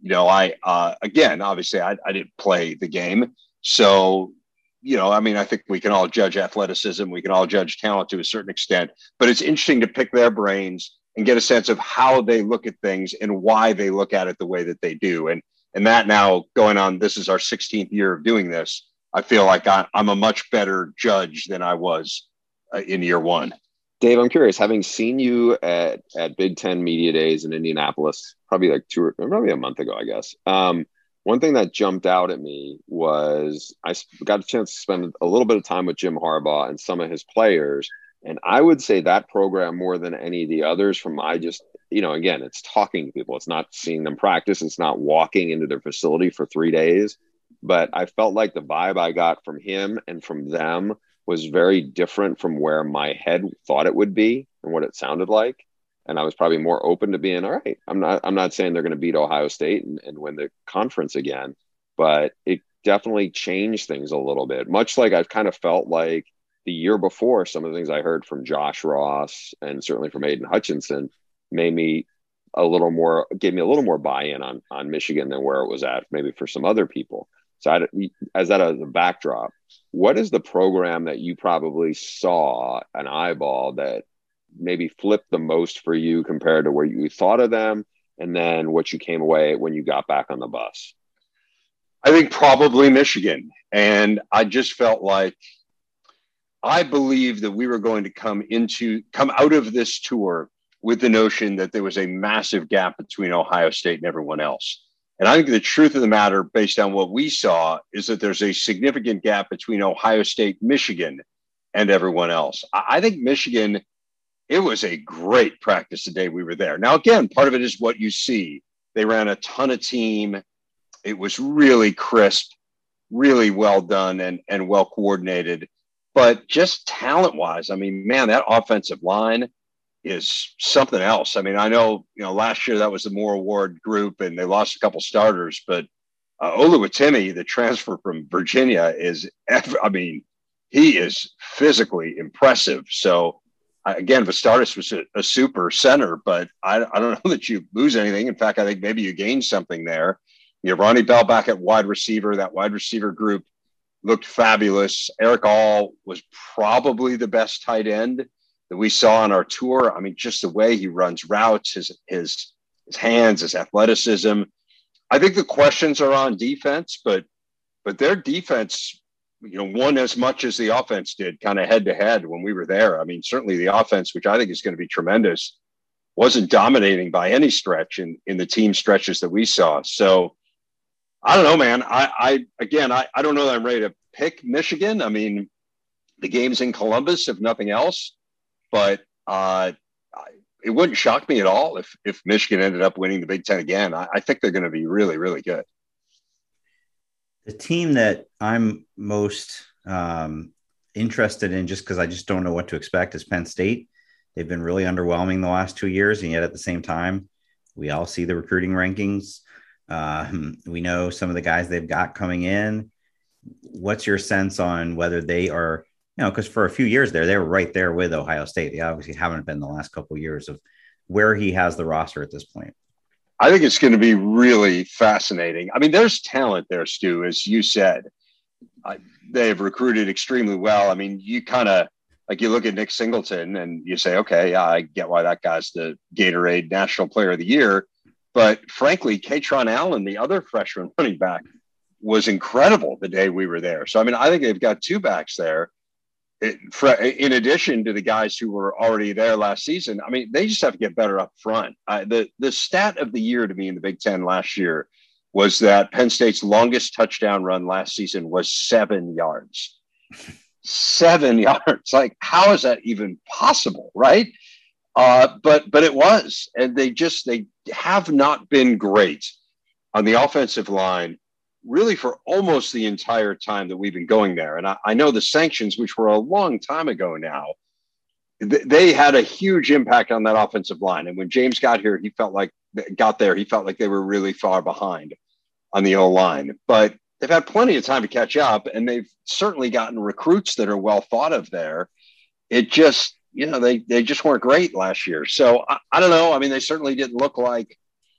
Obviously I didn't play the game. So, I think we can all judge athleticism. We can all judge talent to a certain extent, but it's interesting to pick their brains and get a sense of how they look at things and why they look at it the way that they do. And that now going on, this is our 16th year of doing this. I feel like I'm a much better judge than I was in year one. Dave, I'm curious, having seen you at Big Ten Media Days in Indianapolis, probably a month ago, I guess. One thing that jumped out at me was I got a chance to spend a little bit of time with Jim Harbaugh and some of his players. And I would say that program more than any of the others again, it's talking to people. It's not seeing them practice. It's not walking into their facility for 3 days. But I felt like the vibe I got from him and from them was very different from where my head thought it would be and what it sounded like. And I was probably more open to being, all right, I'm not saying they're going to beat Ohio State and win the conference again, but it definitely changed things a little bit. Much like I've kind of felt like the year before, some of the things I heard from Josh Ross and certainly from Aiden Hutchinson gave me a little more buy-in on Michigan than where it was at maybe for some other people. So as a backdrop, what is the program that you probably saw an eyeball that maybe flipped the most for you compared to where you thought of them and then what you came away when you got back on the bus? I think probably Michigan. And I just felt like I believe that we were going to come out of this tour with the notion that there was a massive gap between Ohio State and everyone else. And I think the truth of the matter, based on what we saw, is that there's a significant gap between Ohio State, Michigan, and everyone else. I think Michigan, it was a great practice the day we were there. Now, again, part of it is what you see. They ran a ton of team. It was really crisp, really well done and well coordinated. But just talent-wise, I mean, man, that offensive line is something else. I mean, I know, last year that was the Moore Award group and they lost a couple starters, but Oluwatimi, the transfer from Virginia, he is physically impressive. So again, Vastardis was a super center, but I don't know that you lose anything. In fact, I think maybe you gain something there. You have Ronnie Bell back at wide receiver. That wide receiver group looked fabulous. Eric All was probably the best tight end that we saw on our tour. I mean, just the way he runs routes, his hands, his athleticism. I think the questions are on defense, but their defense, won as much as the offense did kind of head to head when we were there. I mean, certainly the offense, which I think is going to be tremendous, wasn't dominating by any stretch in the team stretches that we saw. So I don't know, man. I don't know that I'm ready to pick Michigan. I mean, the game's in Columbus, if nothing else, but it wouldn't shock me at all if Michigan ended up winning the Big Ten again. I think they're going to be really, really good. The team that I'm most interested in, just because I just don't know what to expect, is Penn State. They've been really underwhelming the last 2 years, and yet at the same time, we all see the recruiting rankings. We know some of the guys they've got coming in. What's your sense on whether they are Because for a few years there, they were right there with Ohio State. They obviously haven't been the last couple of years of where he has the roster at this point. I think it's going to be really fascinating. I mean, there's talent there, Stu, as you said. They've recruited extremely well. I mean, you kind of like you look at Nick Singleton and you say, okay, yeah, I get why that guy's the Gatorade National Player of the Year. But frankly, Katron Allen, the other freshman running back, was incredible the day we were there. So, I mean, I think they've got two backs there. In addition to the guys who were already there last season. I mean, they just have to get better up front. The stat of the year to me in the Big Ten last year was that Penn State's longest touchdown run last season was 7 yards. 7 yards. Like, how is that even possible, right? But it was. And they have not been great on the offensive line really for almost the entire time that we've been going there. And I know the sanctions, which were a long time ago now, they had a huge impact on that offensive line. And when James got here, he felt like they were really far behind on the O-line. But they've had plenty of time to catch up, and they've certainly gotten recruits that are well thought of there. It just, they just weren't great last year. So I don't know. I mean, they certainly didn't look like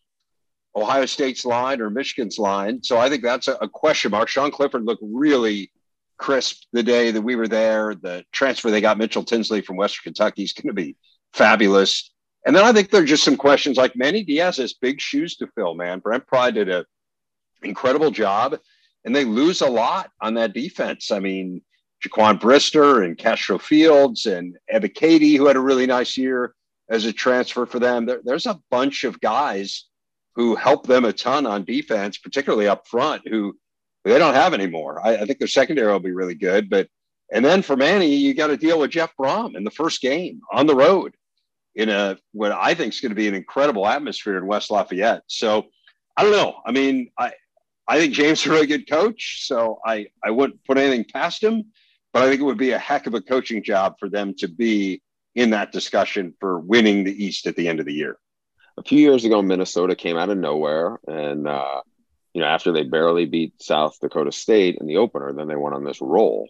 Ohio State's line or Michigan's line. So I think that's a question mark. Sean Clifford looked really crisp the day that we were there. The transfer they got, Mitchell Tinsley from Western Kentucky, is going to be fabulous. And then I think there are just some questions like Manny Diaz has big shoes to fill, man. Brent Pry did an incredible job, and they lose a lot on that defense. I mean, Jaquan Brister and Castro Fields and Ebiketie, who had a really nice year as a transfer for them. There's a bunch of guys who help them a ton on defense, particularly up front, who they don't have anymore. I think their secondary will be really good. And then for Manny, you got to deal with Jeff Brom in the first game on the road in what I think is going to be an incredible atmosphere in West Lafayette. So I don't know. I mean, I think James is a really good coach, so I wouldn't put anything past him, but I think it would be a heck of a coaching job for them to be in that discussion for winning the East at the end of the year. A few years ago, Minnesota came out of nowhere, and after they barely beat South Dakota State in the opener, then they went on this roll.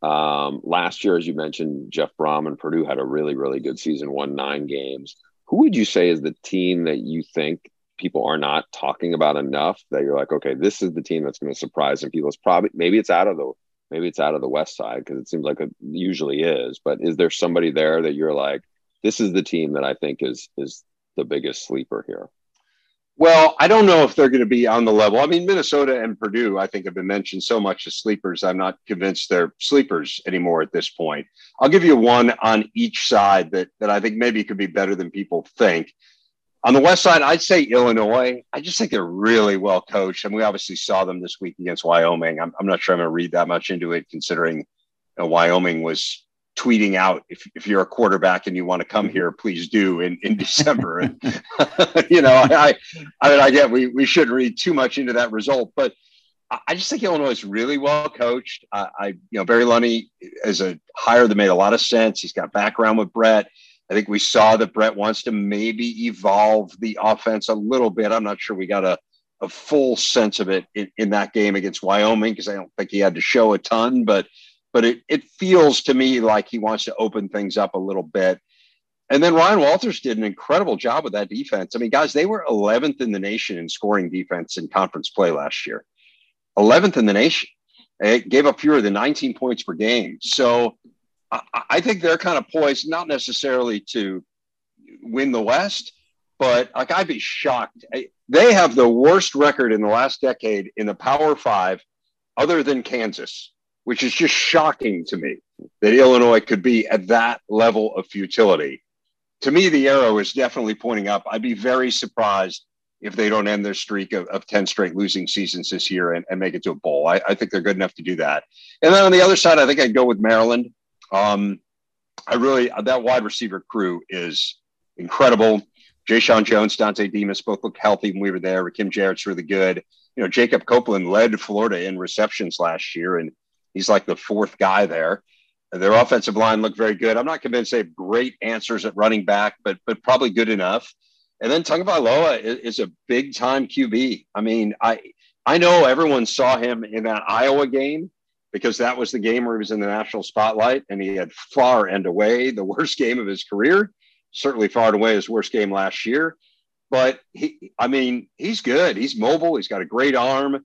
Last year, as you mentioned, Jeff Brom and Purdue had a really, really good season, won 9 games. Who would you say is the team that you think people are not talking about enough that you're like, okay, this is the team that's going to surprise some people? It's probably maybe it's out of the West side, because it seems like it usually is. But is there somebody there that you're like, this is the team that I think is the biggest sleeper here? Well, I don't know if they're going to be on the level. I mean, Minnesota and Purdue, I think, have been mentioned so much as sleepers. I'm not convinced they're sleepers anymore at this point. I'll give you one on each side that I think maybe could be better than people think. On the West side, I'd say Illinois. I just think they're really well coached. And we obviously saw them this week against Wyoming. I'm not sure I'm going to read that much into it, considering Wyoming was tweeting out, if you're a quarterback and you want to come here, please do in December. And, I get we shouldn't read too much into that result, but I just think Illinois is really well coached. Barry Lunny is a hire that made a lot of sense. He's got background with Brett. I think we saw that Brett wants to maybe evolve the offense a little bit. I'm not sure we got a full sense of it in that game against Wyoming, because I don't think he had to show a ton, but it feels to me like he wants to open things up a little bit. And then Ryan Walters did an incredible job with that defense. I mean, guys, they were 11th in the nation in scoring defense in conference play last year. 11th in the nation. It gave up fewer than 19 points per game. So I think they're kind of poised, not necessarily to win the West, but like, I'd be shocked. They have the worst record in the last decade in the Power Five, other than Kansas, which is just shocking to me that Illinois could be at that level of futility. To me, the arrow is definitely pointing up. I'd be very surprised if they don't end their streak of 10 straight losing seasons this year and make it to a bowl. I think they're good enough to do that. And then on the other side, I think I'd go with Maryland. That wide receiver crew is incredible. Jay-Sean Jones, Dante Demas both look healthy when we were there. Rakim Jarrett's really good. Jacob Copeland led Florida in receptions last year, and he's like the 4th guy there. Their offensive line looked very good. I'm not convinced they have great answers at running back, but probably good enough. And then Tagovailoa is a big-time QB. I mean, I know everyone saw him in that Iowa game, because that was the game where he was in the national spotlight, and he had far and away the worst game of his career, certainly far and away his worst game last year. But he's good. He's mobile. He's got a great arm.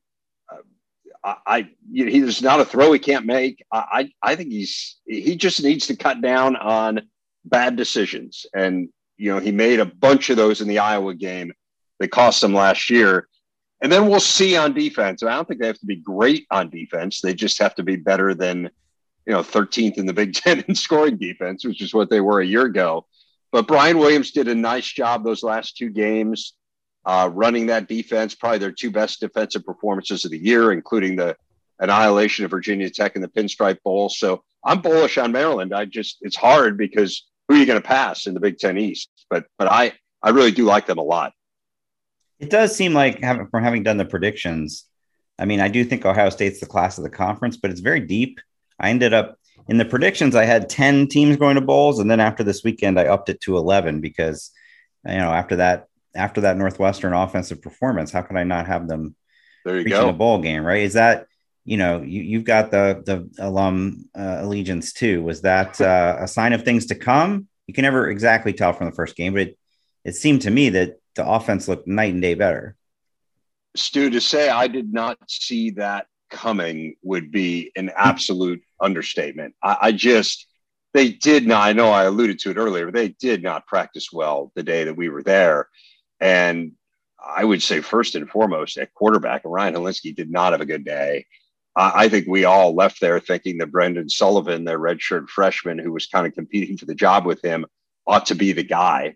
There's not a throw he can't make. I think he just needs to cut down on bad decisions. And, he made a bunch of those in the Iowa game that cost him last year. And then we'll see on defense. I don't think they have to be great on defense. They just have to be better than, 13th in the Big Ten in scoring defense, which is what they were a year ago. But Brian Williams did a nice job those last two games, running that defense, probably their two best defensive performances of the year, including the annihilation of Virginia Tech in the Pinstripe Bowl. So I'm bullish on Maryland. It's hard because who are you going to pass in the Big Ten East? But I really do like them a lot. It does seem like, from having done the predictions, I do think Ohio State's the class of the conference, but it's very deep. I ended up in the predictions, I had 10 teams going to bowls. And then after this weekend, I upped it to 11 because, after that Northwestern offensive performance, how could I not have them reaching a bowl game, right? Is that, you've got the alum allegiance too. Was that a sign of things to come? You can never exactly tell from the first game, but it seemed to me that the offense looked night and day better. Stu, to say I did not see that coming would be an absolute understatement. They did not, I know I alluded to it earlier, but they did not practice well the day that we were there. And I would say first and foremost at quarterback, Ryan Hilinski did not have a good day. I think we all left there thinking that Brendan Sullivan, their redshirt freshman who was kind of competing for the job with him, ought to be the guy.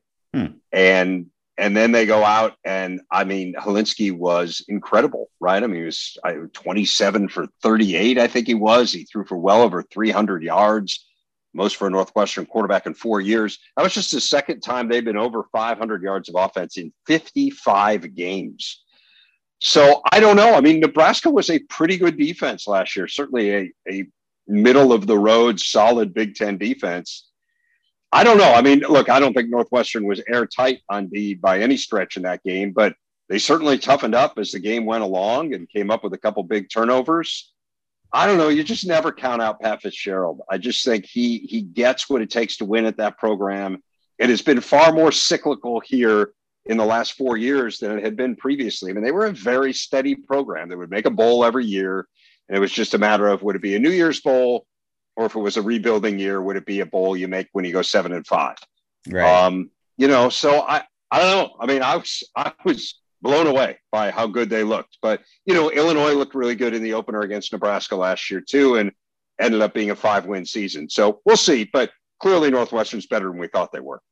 And then they go out and Hilinski was incredible, right? He was 27 for 38. I think he was. He threw for well over 300 yards, most for a Northwestern quarterback in 4 years. That was just the second time they've been over 500 yards of offense in 55 games. So I don't know. Nebraska was a pretty good defense last year, certainly a middle of the road, solid Big Ten defense. I don't know. Look, I don't think Northwestern was airtight on D by any stretch in that game, but they certainly toughened up as the game went along and came up with a couple big turnovers. I don't know. You just never count out Pat Fitzgerald. I just think he gets what it takes to win at that program. It has been far more cyclical here in the last 4 years than it had been previously. They were a very steady program. They would make a bowl every year, and it was just a matter of would it be a New Year's Bowl, or if it was a rebuilding year, would it be a bowl you make when you go 7-5? Right. So I don't know. I was blown away by how good they looked. But, Illinois looked really good in the opener against Nebraska last year too, and ended up being a 5-win season. So we'll see. But clearly Northwestern's better than we thought they were.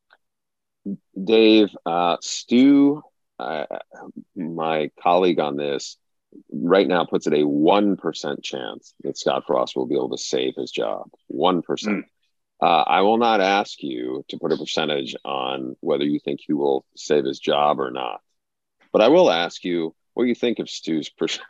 Dave, Stu, my colleague on this, right now puts it a 1% chance that Scott Frost will be able to save his job. 1%. I will not ask you to put a percentage on whether you think he will save his job or not, but I will ask you what you think of Stu's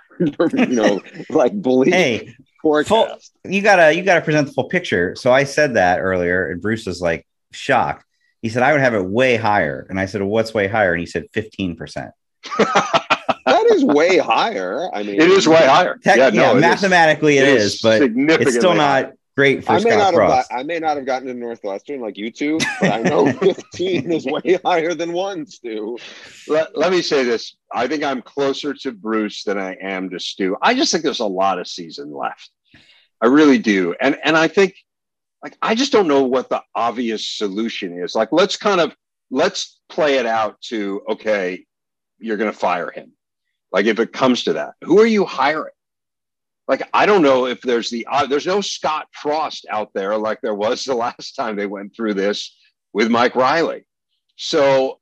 belief forecast. You gotta present the full picture. So I said that earlier, and Bruce was like shocked. He said I would have it way higher, and I said, well, what's way higher? And he said 15%. That is way higher. It is way higher. Mathematically it is, but it's still not great for Scott Frost. I may not have gotten to Northwestern like you two, but I know 15 is way higher than 1, Stu. Let me say this. I think I'm closer to Bruce than I am to Stu. I just think there's a lot of season left. I really do. And I think, I just don't know what the obvious solution is. Let's play it out to, okay, you're going to fire him. If it comes to that, who are you hiring? I don't know if there's no Scott Frost out there like there was the last time they went through this with Mike Riley. So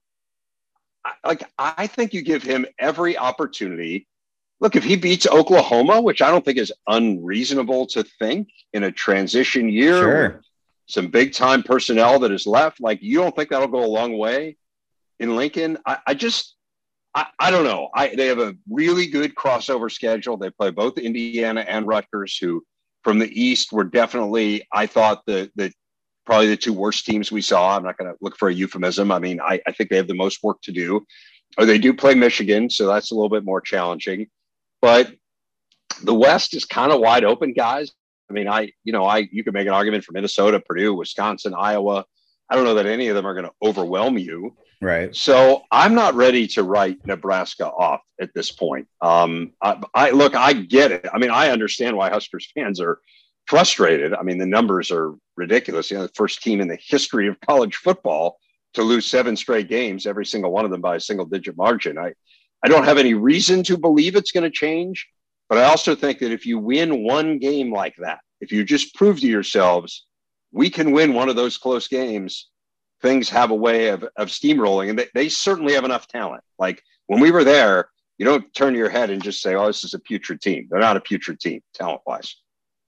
I think you give him every opportunity. Look, if he beats Oklahoma, which I don't think is unreasonable to think in a transition year, sure, some big time personnel that is left, you don't think that'll go a long way in Lincoln? I don't know. They have a really good crossover schedule. They play both Indiana and Rutgers, who from the East were definitely, I thought, probably the two worst teams we saw. I'm not going to look for a euphemism. I think they have the most work to do. Or they do play Michigan, so that's a little bit more challenging. But The West is kind of wide open, guys. I mean, you could make an argument for Minnesota, Purdue, Wisconsin, Iowa. I don't know that any of them are going to overwhelm you. Right. So I'm not ready to write Nebraska off at this point. I get it. I mean, I understand why Huskers fans are frustrated. I mean, the numbers are ridiculous. The first team in the history of college football to lose 7 straight games, every single one of them by a single-digit margin. I don't have any reason to believe it's going to change, but I also think that if you win one game like that, if you just prove to yourselves, we can win one of those close games, things have a way of steamrolling, and they certainly have enough talent. Like when we were there, you don't turn your head and just say, oh, this is a putrid team. They're not a putrid team, talent-wise.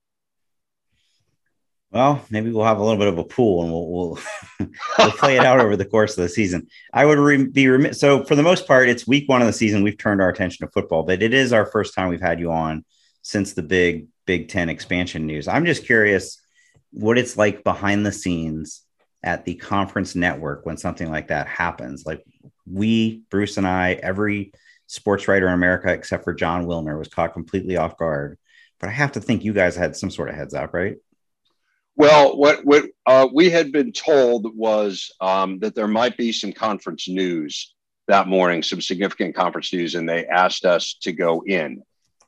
Well, maybe we'll have a little bit of a pool and we'll play it out over the course of the season. I would be remiss. So for the most part, it's week 1 of the season. We've turned our attention to football, but it is our first time we've had you on since the Big Ten expansion news. I'm just curious what it's like behind the scenes at the conference network when something like that happens. Like Bruce and I, every sports writer in America, except for John Wilner, was caught completely off guard. But I have to think you guys had some sort of heads up, right? Well, what we had been told was that there might be some conference news that morning, some significant conference news, and they asked us to go in.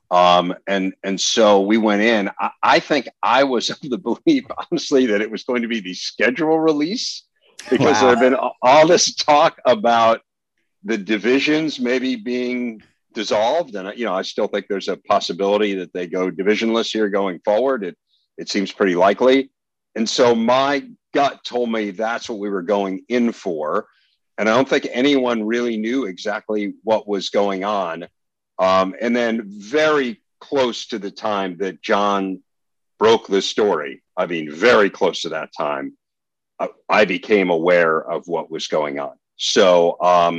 And so we went in. I think I was of the belief, honestly, that it was going to be the schedule release because there had been all this talk about the divisions maybe being dissolved. And, I still think there's a possibility that they go divisionless here going forward. It seems pretty likely. And so my gut told me that's what we were going in for. And I don't think anyone really knew exactly what was going on. And then very close to the time that John broke the story, I mean, very close to that time, I became aware of what was going on. So,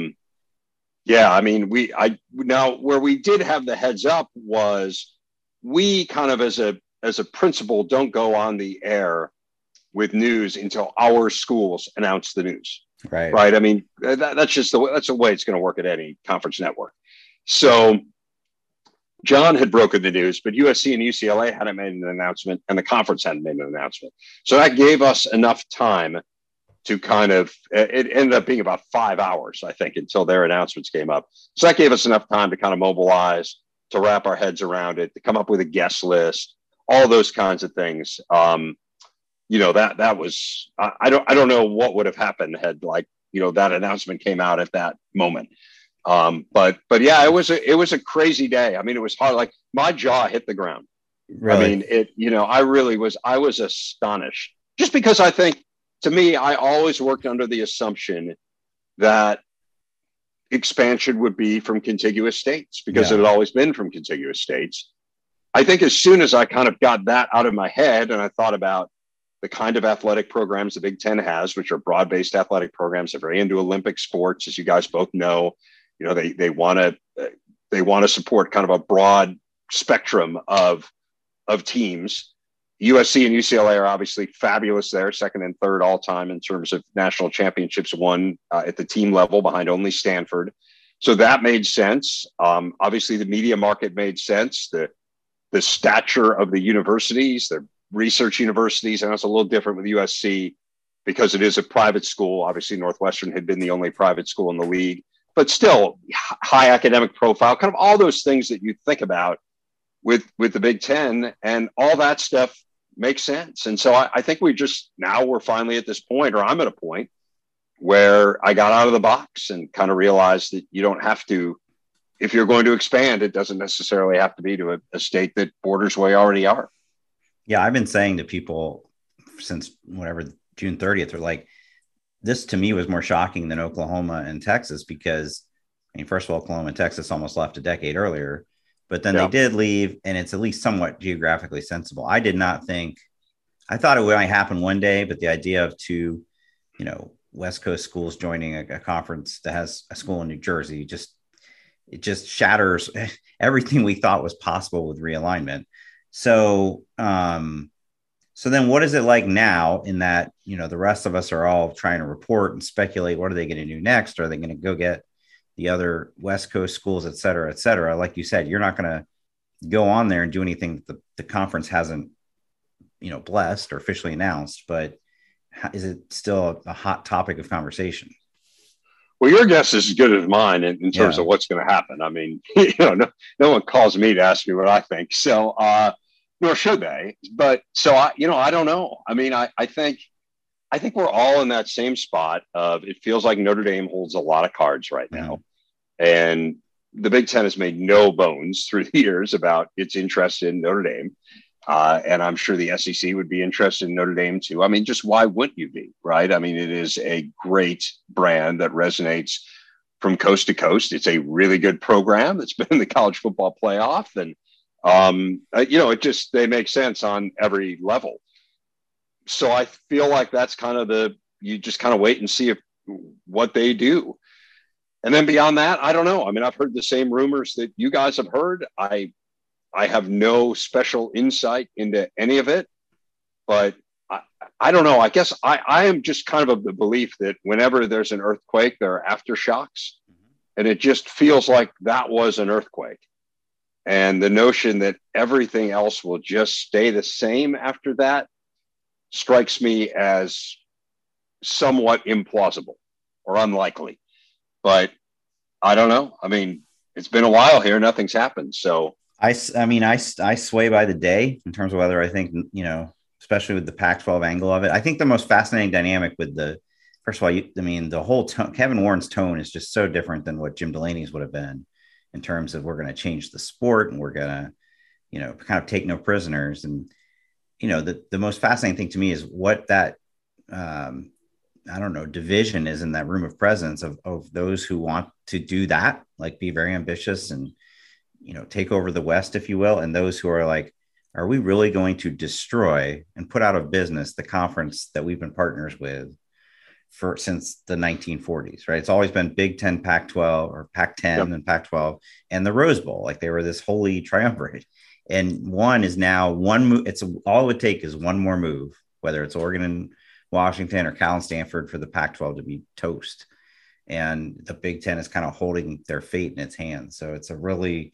yeah, I mean, now where we did have the heads up was we kind of as a principle don't go on the air with news until our schools announce the news. Right. I mean, that's just that's the way it's going to work at any conference network. So John had broken the news, but USC and UCLA hadn't made an announcement and the conference hadn't made an announcement. So that gave us enough time to kind of, it ended up being about 5 hours, I think, until their announcements came up. So that gave us enough time to kind of mobilize, to wrap our heads around it, to come up with a guest list, all those kinds of things. That was, I don't know what would have happened had that announcement came out at that moment. But yeah, it was a crazy day. I mean, it was hard. Like my jaw hit the ground. Really? I mean, I was astonished just because I think, to me, I always worked under the assumption that expansion would be from contiguous states because it had always been from contiguous states. I think as soon as I kind of got that out of my head and I thought about the kind of athletic programs the Big Ten has, which are broad-based athletic programs, they're very into Olympic sports, as you guys both know. They want to support kind of a broad spectrum of teams. USC and UCLA are obviously fabulous there, second and third all time in terms of national championships won at the team level behind only Stanford. So that made sense. Obviously, the media market made sense. The stature of the universities, the research universities, and it's a little different with USC because it is a private school. Obviously, Northwestern had been the only private school in the league, but still high academic profile, kind of all those things that you think about with the Big Ten, and all that stuff makes sense. And so I think we're finally at this point, or I'm at a point where I got out of the box and kind of realized that you don't have to, if you're going to expand, it doesn't necessarily have to be to a state that borders where you already are. Yeah, I've been saying to people since June 30th, they're like, this to me was more shocking than Oklahoma and Texas because, I mean, first of all, Oklahoma and Texas almost left a decade earlier, but then they did leave, and it's at least somewhat geographically sensible. I did not think, I thought it might happen one day, but the idea of two, West Coast schools joining a conference that has a school in New Jersey, it just shatters everything we thought was possible with realignment. So then what is it like now in that, the rest of us are all trying to report and speculate, what are they going to do next? Are they going to go get the other West Coast schools, et cetera, et cetera? Like you said, you're not going to go on there and do anything that the conference hasn't, blessed or officially announced, but is it still a hot topic of conversation? Well, your guess is as good as mine in terms of what's going to happen. I mean, no one calls me to ask me what I think. So, nor should they. But so I don't know. I mean, I think we're all in that same spot of it feels like Notre Dame holds a lot of cards right now. And the Big Ten has made no bones through the years about its interest in Notre Dame. And I'm sure the SEC would be interested in Notre Dame too. I mean, just why wouldn't you be, right? I mean, it is a great brand that resonates from coast to coast. It's a really good program that's been in the college football playoff. And, they make sense on every level. So I feel like that's kind of you just kind of wait and see what they do. And then beyond that, I don't know. I mean, I've heard the same rumors that you guys have heard. I have no special insight into any of it, but I don't know. I guess I am just kind of the belief that whenever there's an earthquake, there are aftershocks, and it just feels like that was an earthquake. And the notion that everything else will just stay the same after that strikes me as somewhat implausible or unlikely. But I don't know. I mean, it's been a while here. Nothing's happened. So I sway by the day in terms of whether I think, especially with the Pac-12 angle of it. I think the most fascinating dynamic with first of all, the whole tone, Kevin Warren's tone is just so different than what Jim Delaney's would have been in terms of we're going to change the sport and we're going to, kind of take no prisoners. And, the most fascinating thing to me is what that, division is in that room of presence of those who want to do that, like be very ambitious and, take over the West, if you will. And those who are like, are we really going to destroy and put out of business the conference that we've been partners with since the 1940s, right? It's always been Big Ten, Pac-12 or Pac-10 and Pac-12 and the Rose Bowl. Like they were this holy triumvirate. And one is now one move. All it would take is one more move, whether it's Oregon and Washington or Cal and Stanford for the Pac-12 to be toast. And the Big Ten is kind of holding their fate in its hands. So it's a really,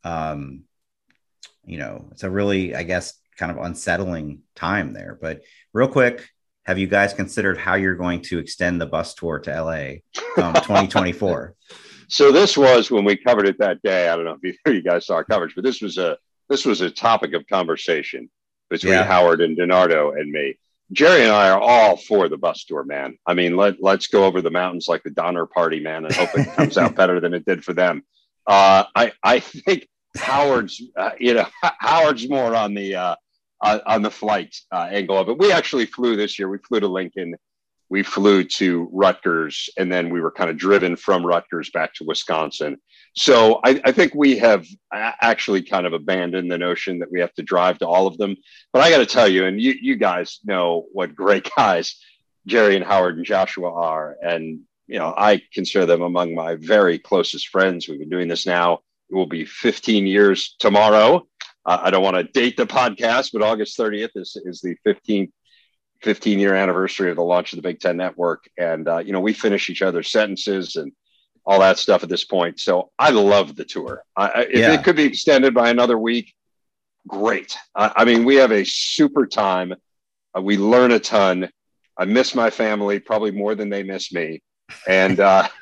I guess, kind of unsettling time there. But real quick, have you guys considered how you're going to extend the bus tour to LA 2024? So this was when we covered it that day. I don't know if you guys saw our coverage, but this was a topic of conversation between Howard and DiNardo and me. Jerry and I are all for the bus tour, man. I mean, let's go over the mountains like the Donner Party, man, and hope it comes out better than it did for them. I think Howard's more on the flight angle of it. We actually flew this year. We flew to Lincoln. We flew to Rutgers, and then we were kind of driven from Rutgers back to Wisconsin. So I think we have actually kind of abandoned the notion that we have to drive to all of them. But I got to tell you, and you guys know what great guys Jerry and Howard and Joshua are. And, I consider them among my very closest friends. We've been doing this now. It will be 15 years tomorrow. I don't want to date the podcast, but August 30th is the 15-year anniversary of the launch of the Big Ten Network. And, we finish each other's sentences and all that stuff at this point. So I love the tour. If it could be extended by another week, great. I mean, we have a super time. We learn a ton. I miss my family probably more than they miss me. And,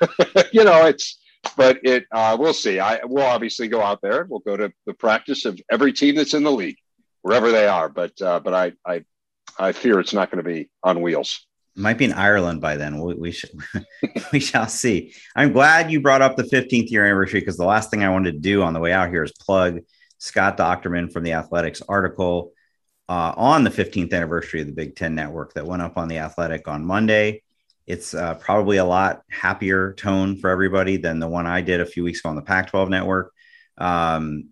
we'll see. We'll obviously go out there. We'll go to the practice of every team that's in the league, wherever they are. But I fear it's not going to be on wheels. Might be in Ireland by then. We shall see. I'm glad you brought up the 15th year anniversary, because the last thing I wanted to do on the way out here is plug Scott Docterman from the Athletics article on the 15th anniversary of the Big Ten Network that went up on the Athletic on Monday. It's probably a lot happier tone for everybody than the one I did a few weeks ago on the Pac-12 Network. I'm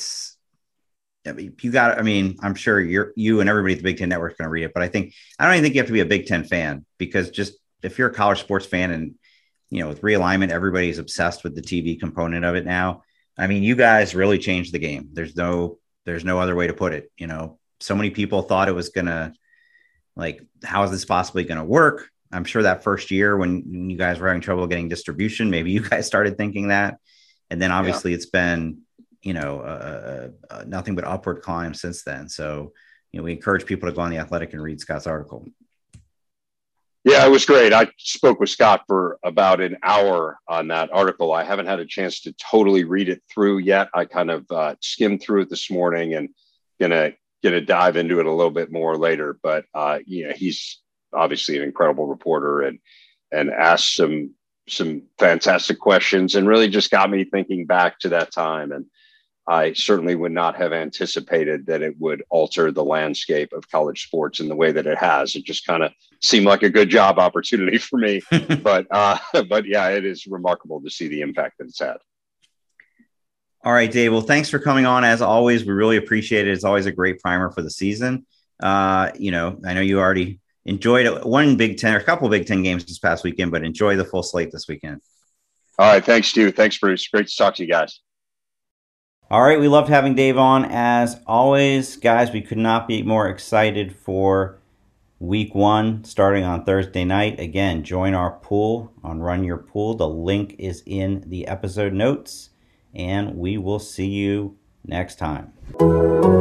sure you and everybody at the Big Ten Network is going to read it, but I don't even think you have to be a Big Ten fan, because just if you're a college sports fan and, with realignment, everybody's obsessed with the TV component of it now. I mean, you guys really changed the game. There's no other way to put it. So many people thought it was going to, how is this possibly going to work? I'm sure that first year when you guys were having trouble getting distribution, maybe you guys started thinking that. And then obviously it's been nothing but upward climb since then. So, we encourage people to go on The Athletic and read Scott's article. Yeah, it was great. I spoke with Scott for about an hour on that article. I haven't had a chance to totally read it through yet. I kind of skimmed through it this morning and gonna dive into it a little bit more later. But he's obviously an incredible reporter and asked some fantastic questions and really just got me thinking back to that time. And I certainly would not have anticipated that it would alter the landscape of college sports in the way that it has. It just kind of seemed like a good job opportunity for me. but yeah, it is remarkable to see the impact that it's had. All right, Dave. Well, thanks for coming on. As always, we really appreciate it. It's always a great primer for the season. I know you already enjoyed one Big Ten or a couple of Big Ten games this past weekend, but enjoy the full slate this weekend. All right. Thanks, Stu. Thanks, Bruce. Great to talk to you guys. All right, we loved having Dave on. As always, guys, we could not be more excited for week 1 starting on Thursday night. Again, join our pool on Run Your Pool. The link is in the episode notes, and we will see you next time.